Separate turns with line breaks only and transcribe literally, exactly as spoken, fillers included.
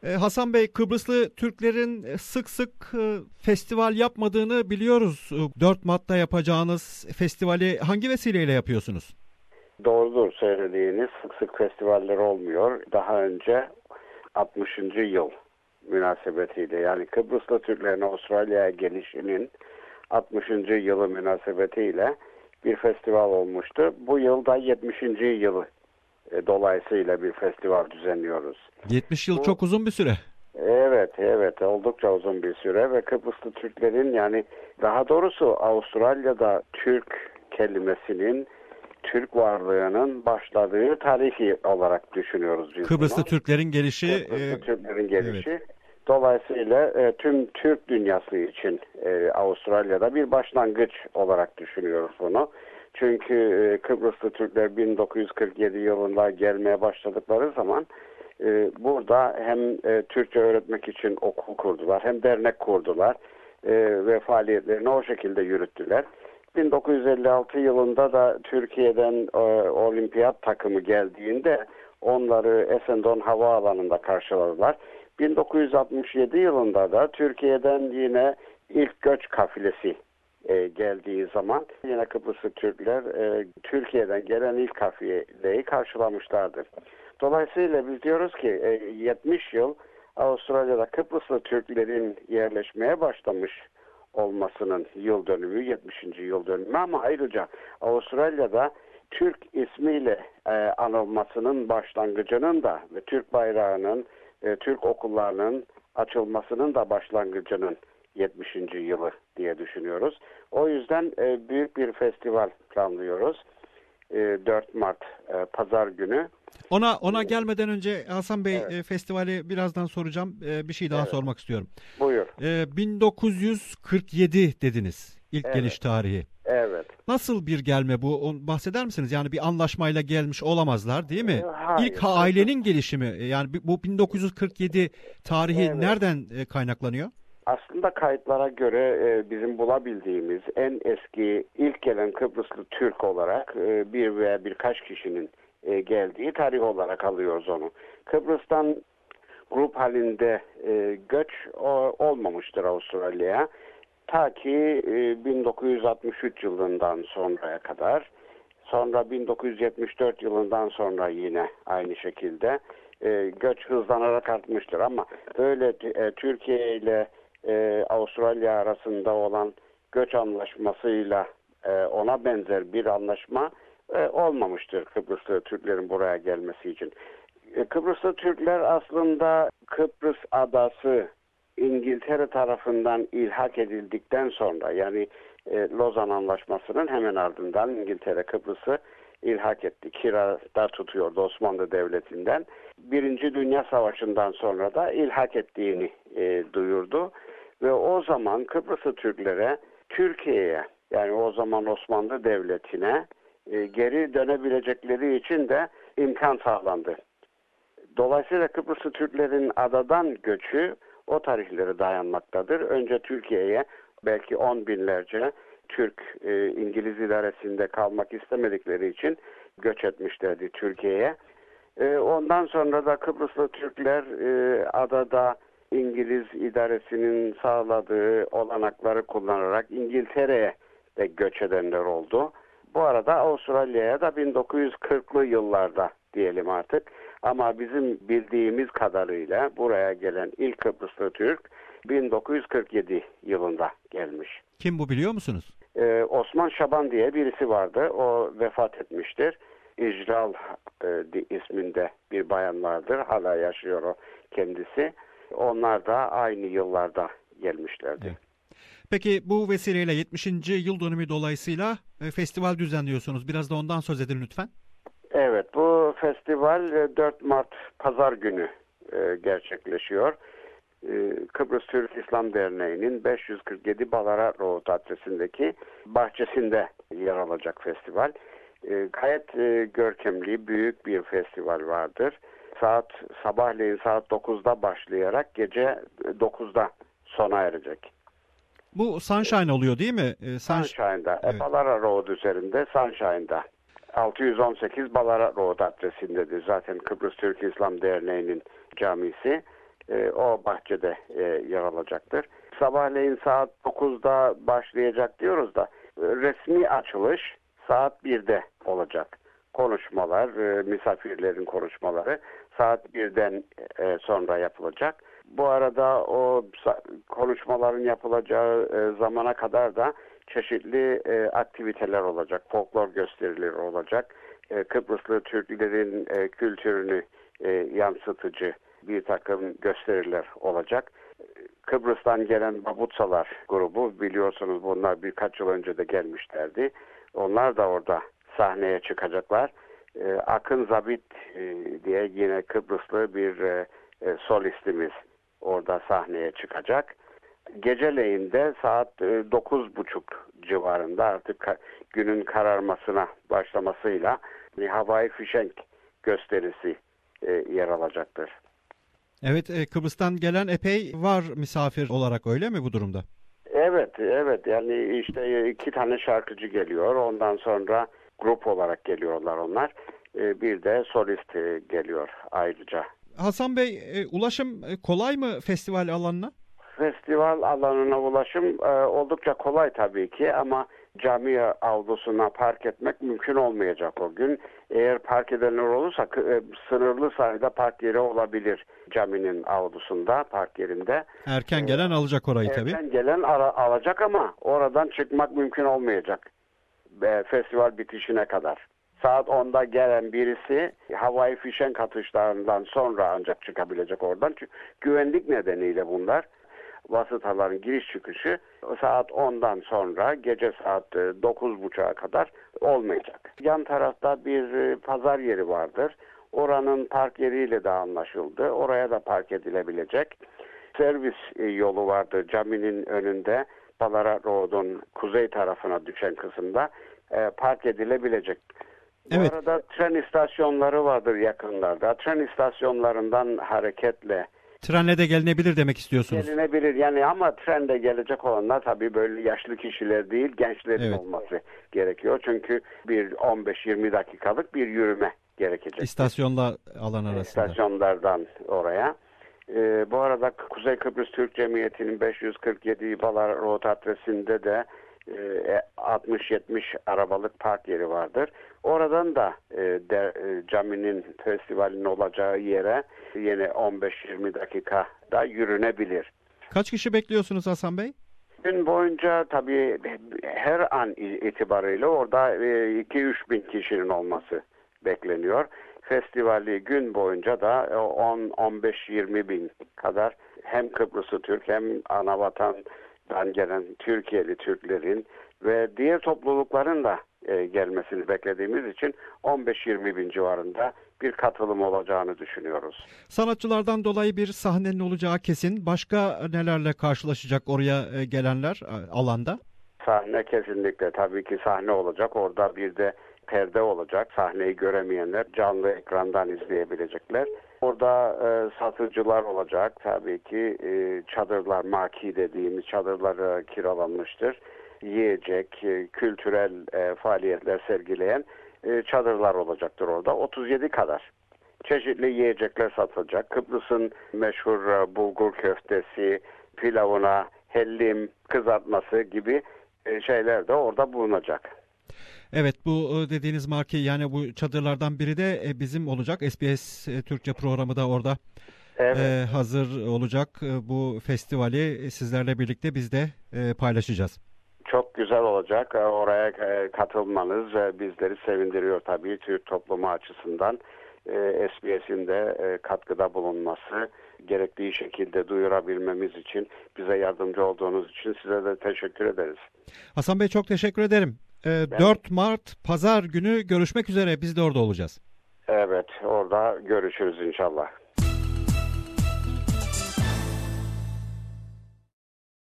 E, Hasan Bey, Kıbrıslı Türklerin sık sık e, festival yapmadığını biliyoruz. dört Mart'ta yapacağınız festivali hangi vesileyle yapıyorsunuz?
Doğrudur söylediğiniz, sık sık festivaller olmuyor. Daha önce altmışıncı yıl münasebetiyle, yani Kıbrıslı Türklerin Avustralya'ya gelişinin altmışıncı yılı münasebetiyle bir festival olmuştu. Bu yıl da yetmişinci yılı e, dolayısıyla bir festival düzenliyoruz.
yetmiş yıl
Bu,
çok uzun bir süre.
Evet, evet oldukça uzun bir süre ve Kıbrıslı Türklerin, yani daha doğrusu Avustralya'da Türk kelimesinin, Türk varlığının başladığı tarihi olarak düşünüyoruz biz
Kıbrıslı
bunu.
Türklerin gelişi.
Kıbrıslı
e,
Türklerin gelişi.
Evet.
Dolayısıyla e, tüm Türk dünyası için e, Avustralya'da bir başlangıç olarak düşünüyoruz bunu. Çünkü e, Kıbrıslı Türkler bin dokuz yüz kırk yedi yılında gelmeye başladıkları zaman e, burada hem e, Türkçe öğretmek için okul kurdular, hem dernek kurdular e, ve faaliyetlerini o şekilde yürüttüler. bin dokuz yüz elli altı yılında da Türkiye'den e, olimpiyat takımı geldiğinde onları Essendon Havaalanı'nda karşıladılar. bin dokuz yüz altmış yedi yılında da Türkiye'den yine ilk göç kafilesi e, geldiği zaman yine Kıbrıslı Türkler e, Türkiye'den gelen ilk kafileyi karşılamışlardır. Dolayısıyla biz diyoruz ki e, yetmiş yıl Avustralya'da Kıbrıslı Türklerin yerleşmeye başlamış olmasının yıl dönümü, yetmişinci yıl dönümü, ama ayrıca Avustralya'da Türk ismiyle e, anılmasının başlangıcının da ve Türk bayrağının, e, Türk okullarının açılmasının da başlangıcının yetmişinci yılı diye düşünüyoruz. O yüzden e, büyük bir festival planlıyoruz. E, dört Mart e, Pazar günü.
Ona ona gelmeden önce Hasan Bey,
Evet.
e, festivali birazdan soracağım. E, bir şey daha
Evet.
sormak istiyorum.
Buyur.
E, bin dokuz yüz kırk yedi dediniz ilk
Evet.
geliş tarihi.
Evet.
Nasıl bir gelme bu? On, bahseder misiniz? Yani bir anlaşmayla gelmiş olamazlar, değil mi?
Hayır.
İlk ha, ailenin gelişimi, yani bu bin dokuz yüz kırk yedi tarihi
Evet.
nereden e, kaynaklanıyor?
Aslında kayıtlara göre e, bizim bulabildiğimiz en eski ilk gelen Kıbrıslı Türk olarak e, bir veya birkaç kişinin e, geldiği tarih olarak alıyoruz onu. Kıbrıs'tan grup halinde e, göç o, olmamıştır Avustralya'ya. Ta ki e, bin dokuz yüz altmış üç yılından sonraya kadar. Sonra bin dokuz yüz yetmiş dört yılından sonra yine aynı şekilde e, göç hızlanarak artmıştır. Ama böyle e, Türkiye ile e, Avustralya arasında olan göç anlaşmasıyla e, ona benzer bir anlaşma e, olmamıştır Kıbrıslı Türklerin buraya gelmesi için. E, Kıbrıslı Türkler aslında Kıbrıs adası İngiltere tarafından ilhak edildikten sonra, yani e, Lozan Anlaşması'nın hemen ardından İngiltere Kıbrıs'ı ilhak etti. Kirada tutuyordu Osmanlı Devleti'nden. Birinci Dünya Savaşı'ndan sonra da ilhak ettiğini e, duyurdu. Ve o zaman Kıbrıslı Türklere Türkiye'ye, yani o zaman Osmanlı Devleti'ne e, geri dönebilecekleri için de imkan sağlandı. Dolayısıyla Kıbrıslı Türklerin adadan göçü o tarihlere dayanmaktadır. Önce Türkiye'ye belki on binlerce Türk e, İngiliz idaresinde kalmak istemedikleri için göç etmişlerdi Türkiye'ye. E, ondan sonra da Kıbrıslı Türkler e, adada İngiliz idaresinin sağladığı olanakları kullanarak İngiltere'ye de göç edenler oldu. Bu arada Avustralya'ya da bin dokuz yüz kırklı yıllarda diyelim artık. Ama bizim bildiğimiz kadarıyla buraya gelen ilk Kıbrıslı Türk bin dokuz yüz kırk yedi yılında gelmiş.
Kim bu, biliyor musunuz?
Ee, Osman Şaban diye birisi vardı. O vefat etmiştir. İcral e, isminde bir bayan vardır. Hala yaşıyor o kendisi. Onlar da aynı yıllarda gelmişlerdi.
Evet. Peki bu vesileyle yetmişinci yıl dönümü dolayısıyla e, festival düzenliyorsunuz. Biraz da ondan söz edin lütfen.
Evet, bu festival dört Mart Pazar günü e, gerçekleşiyor. E, Kıbrıs Türk İslam Derneği'nin beş yüz kırk yedi Ballarat Road adresindeki bahçesinde yer alacak festival. E, gayet e, görkemli, büyük bir festival vardır. Saat sabahleyin saat dokuzda başlayarak gece dokuzda sona erecek.
Bu Sunshine oluyor değil mi? Ee,
Sunshine'da,
evet.
Ballarat Road üzerinde Sunshine'da. altı yüz on sekiz Ballarat Road adresindedir. Zaten Kıbrıs Türk İslam Derneği'nin camisi. e, o bahçede e, yer alacaktır. Sabahleyin saat dokuzda başlayacak diyoruz da e, resmi açılış saat birde olacak. Konuşmalar, e, misafirlerin konuşmaları saat birden e, sonra yapılacak. Bu arada o konuşmaların yapılacağı e, zamana kadar da çeşitli e, aktiviteler olacak, folklor gösterileri olacak. E, Kıbrıslı Türklerin e, kültürünü e, yansıtıcı bir takım gösteriler olacak. Kıbrıs'tan gelen Babutsalar grubu, biliyorsunuz bunlar birkaç yıl önce de gelmişlerdi. Onlar da orada sahneye çıkacaklar. E, Akın Zabit e, diye yine Kıbrıslı bir e, e, solistimiz orada sahneye çıkacak. Geceleyin de saat dokuz buçuk civarında artık ka- günün kararmasına başlamasıyla bir havai fişenk gösterisi e, yer alacaktır.
Evet, e, Kıbrıs'tan gelen epey var misafir olarak, öyle mi bu durumda?
Evet, evet. Yani işte iki tane şarkıcı geliyor. Ondan sonra grup olarak geliyorlar onlar. E, bir de solist e, geliyor ayrıca.
Hasan Bey, e, ulaşım e, kolay mı festival alanına?
Festival alanına ulaşım e, oldukça kolay tabii ki ama cami avlusuna park etmek mümkün olmayacak o gün. Eğer park edenler olursa e, sınırlı sayıda park yeri olabilir caminin avlusunda, park yerinde.
Erken gelen e, alacak orayı
erken
tabii.
Erken gelen ara, alacak ama oradan çıkmak mümkün olmayacak e, festival bitişine kadar. Saat onda gelen birisi havai fişenk atışlarından sonra ancak çıkabilecek oradan. Çünkü güvenlik nedeniyle bunlar. Vasıtaların giriş çıkışı saat ondan sonra gece saat dokuz buçuğa kadar olmayacak. Yan tarafta bir pazar yeri vardır. Oranın park yeriyle de anlaşıldı. Oraya da park edilebilecek. Servis yolu vardır caminin önünde. Balara Road'un kuzey tarafına düşen kısımda park edilebilecek. Bu
evet.
arada tren istasyonları vardır yakınlarda. Tren istasyonlarından hareketle
trenle de gelinebilir demek istiyorsunuz.
Gelinebilir yani ama trende gelecek olanlar tabii böyle yaşlı kişiler değil, gençlerin evet. olması gerekiyor. Çünkü bir on beş yirmi dakikalık bir yürüme gerekecek.
İstasyonla alan arasında.
İstasyonlardan oraya. Ee, bu arada Kuzey Kıbrıs Türk Cemiyeti'nin beş yüz kırk yedi Balar Road adresinde de e, altmış yetmiş arabalık park yeri vardır. Oradan da e, de, e, caminin festivalinin olacağı yere yine on beş yirmi dakikada yürünebilir.
Kaç kişi bekliyorsunuz Hasan Bey?
Gün boyunca tabii her an itibariyle orada iki üç bin kişinin olması bekleniyor. Festivali gün boyunca da on on beş yirmi bin kadar hem Kıbrıslı Türk hem anavatandan gelen Türkiye'li Türklerin ve diğer toplulukların da e, gelmesini beklediğimiz için on beş yirmi bin civarında bir katılım olacağını düşünüyoruz.
Sanatçılardan dolayı bir sahnenin olacağı kesin. Başka nelerle karşılaşacak oraya e, gelenler e, alanda?
Sahne kesinlikle tabii ki sahne olacak. Orada bir de perde olacak. Sahneyi göremeyenler canlı ekrandan izleyebilecekler. Orada e, satıcılar olacak. Tabii ki e, çadırlar, maki dediğimiz çadırlar e, kiralanmıştır. Yiyecek, e, kültürel e, faaliyetler sergileyen e, çadırlar olacaktır orada. otuz yedi kadar. Çeşitli yiyecekler satılacak. Kıbrıs'ın meşhur e, bulgur köftesi, pilavına, hellim, kızartması gibi e, şeyler de orada bulunacak.
Evet, bu dediğiniz marki, yani bu çadırlardan biri de bizim olacak. S B S Türkçe programı da orada evet. e, hazır olacak. Bu festivali sizlerle birlikte biz de e, paylaşacağız.
Çok güzel olacak. Oraya katılmanız bizleri sevindiriyor tabii Türk toplumu açısından. S B S'in de katkıda bulunması, gerektiği şekilde duyurabilmemiz için, bize yardımcı olduğunuz için size de teşekkür ederiz.
Hasan Bey, çok teşekkür ederim. dört Mart Pazar günü görüşmek üzere. Biz de orada olacağız.
Evet, orada görüşürüz inşallah.